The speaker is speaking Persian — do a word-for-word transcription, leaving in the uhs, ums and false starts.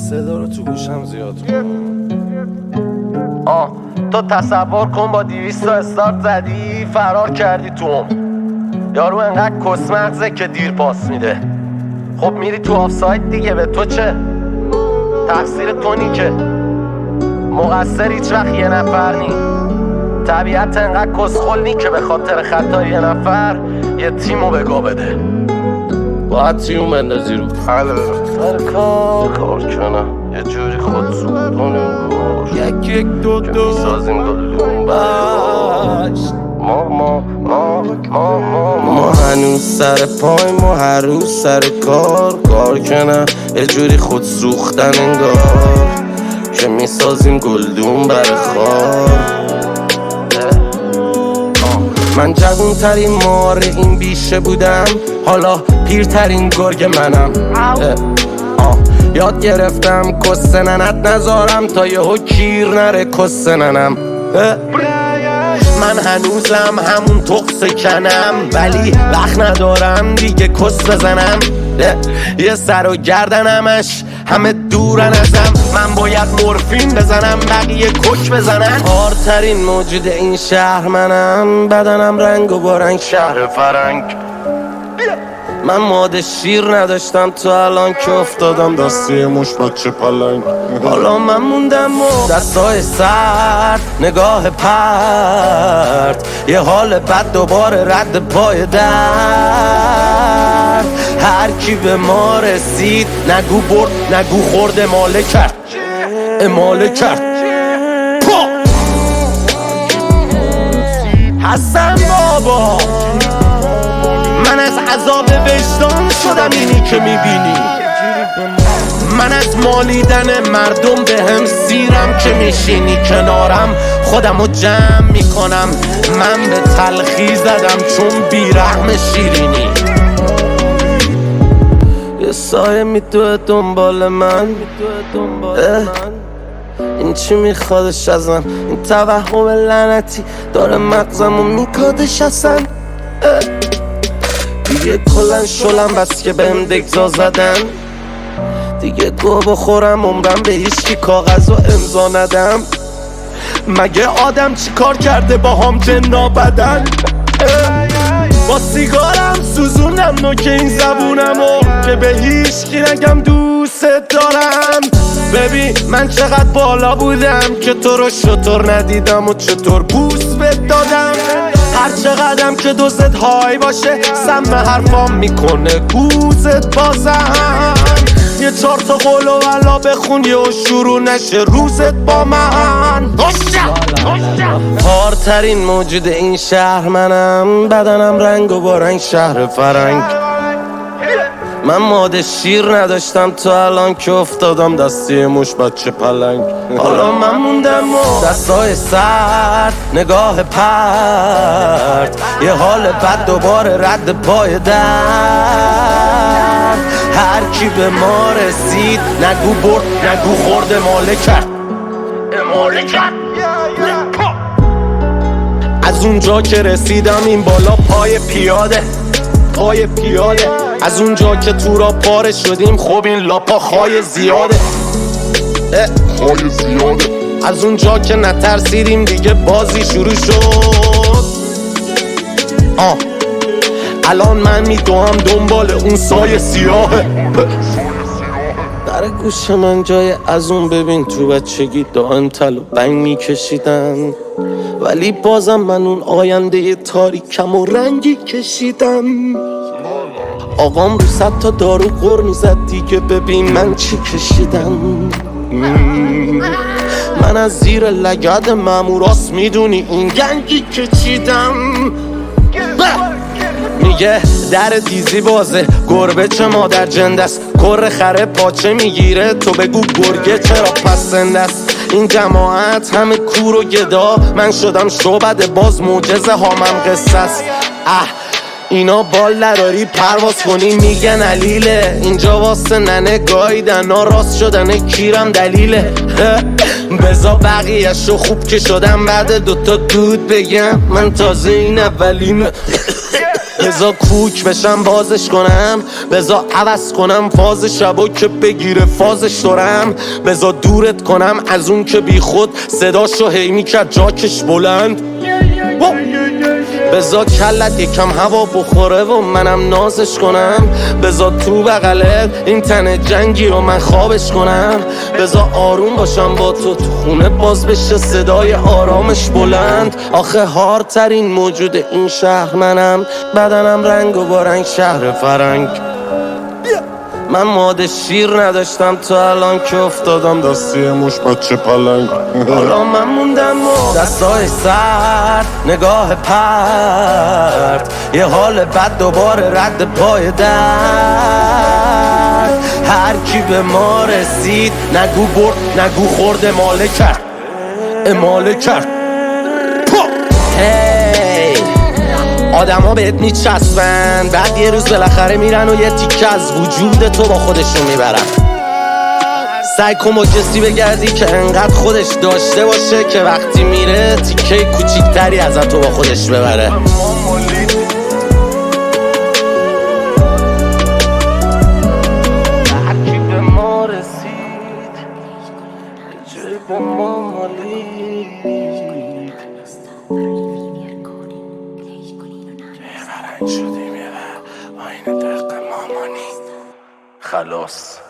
صدا رو تو گوشم زیاد آه تو تصور کن با دیویست تا استارت زدی فرار کردی تو هم یارو انقدر کس مغزه که دیر پاس میده. خب میری تو آفساید دیگه، به تو چه؟ تقصیر تو نی که مقصر هیچ وقت یه نفر نی. طبیعت انقدر کسخل نی که به خاطر خطای یه نفر یه تیمو بگاه بده. باید تیمو بندازی رو حله سر کار کار کنم یه جوری خود سودانم باش یک یک دو دو میسازیم گلون باش ما ما ما ما ما ما هنوز سر پای ما هر روز سر کار کار کنم یه جوری خود سوختن انگار که میسازیم گلدون بر خار. من جوون ترین مار این بیشه بودم، حالا پیرترین گرگ منم. آه. یاد گرفتم کس ننت نذارم تا یهو کیر نره کس ننم. من هنوزم همون تقص کنم ولی وقت ندارم دیگه کس بزنم. یه سر و گردنمش همه دورن ازم، من باید مورفین بزنم بقیه کک بزنن. هارترین موجود این شهر منم، بدنم رنگ و با رنگ شهر فرنگ. من ماده شیر نداشتم تو الان که افتادم دستی مش بچه پلنگ. حالا من موندم و دستای سرد نگاه پرد یه حال بد دوباره رد پای در. هر کی به ما رسید نگو برد نگو خورد اماله کرد اماله کرد حسن بابا من از عذاب وجدان شدم اینی که میبینی. من از مالیدن مردم به هم سیرم که میشینی کنارم خودمو جمع میکنم. من به تلخی زدم چون بیرحم شیرینی. یه سایه میدوه دنبال من، این چی میخوادش ازم؟ این توهم لعنتی داره مغزمو میکادش ازم. دیگه کلن شلم بس که بهم دگزا زدن، دیگه گوه بخورم عمرم به هیچکی کاغذ و امضا ندم. مگه آدم چی کار کرده با هم جنا بدن؟ با سیگارم سوزونم نوک این زبونمو که به هیچکی نگم دوست دارم. ببین من چقدر بالا بودم که تو رو شطور ندیدم و چطور بوس بد دادم. هر چقدرم که دوست های باشه سم حرفام میکنه گوزت بازم. یه چار تا قول و علا بخون یه شروع نشه روزت با من. هارترین موجود این شهر منم، بدنم رنگ و با رنگ شهر فرنگ. من ماده شیر نداشتم تو الان که افتادم دستی مش بچه پلنگ. حالا من موندم و دستای سرد نگاه پرد یه حال بد دوباره رد پای در. هر کی به ما رسید نگو برد نگو خورد اماله کرد اماله کرد. از اونجا که رسیدم این بالا پای پیاده پای پیاده. از اونجا که تو را پاره شدیم خب این لاپا خای زیاده خای زیاده. از اونجا که نترسیدیم دیگه بازی شروع شد. آه الان من میدوام دنبال اون سایه سیاهه. در گوش من جای از اون ببین تو بچگی دائم تل و بنگ میکشیدن، ولی بازم من اون آینده تاریکم و رنگی کشیدم. آقام رو صد تا دارو غر میزد دیگه ببین من چی کشیدم. من از زیر لگد ماموراست میدونی این گنگی که چیدم. میگه در دیزی بازه گربه چه مادر جندست، کر خره پاچه میگیره تو بگو گرگه چرا پس زندست. این جماعت همه کور و گدا، من شدم شعبد باز معجزه هامم قصه است. اه اینا بال نداری پرواز کنی میگن علیله، اینجا واسه ننه گایدن ها راست شدن کیرم دلیله. بزا بقیه‌شو خوب که شدم بعد دوتا دود بگم من تازه این اولینه. بزا کوک بشم بازش کنم، بزا عوض کنم فاز شبا که بگیره فازش دارم، بزا دورت کنم از اون که بی خود صداشو هی میکرد جاکش بلند، بزا کلت یکم هوا بخوره و منم نازش کنم، بزا تو بغلت این تن جنگی رو من خوابش کنم، بزا آروم باشم با تو تو خونه باز بشه صدای آرامش بلند. آخه هارترین موجود این شهر منم، بدنم رنگ و با رنگ شهر فرنگ. من ماده شیر نداشتم تا الان که افتادم دستی موش بچه پلنگ. حالا من موندم و دستای سرد، نگاه پرد، یه حال بد دوباره رد پای در. هر کی به ما رسید نگو برد نگو خورد اماله کرد اماله کرد. هی آدم ها بهت میچسبن، بعد یه روز بالاخره میرن و یه تیکه از وجود تو با خودشون میبرن. سعی کن با کسی بگردی که انقدر خودش داشته باشه که وقتی میره تیکه کوچیکتری ازت تو با خودش ببره. هرکی به ما رسید جای به ما مالید، شدیم یه آینه دق مامانی خلاص.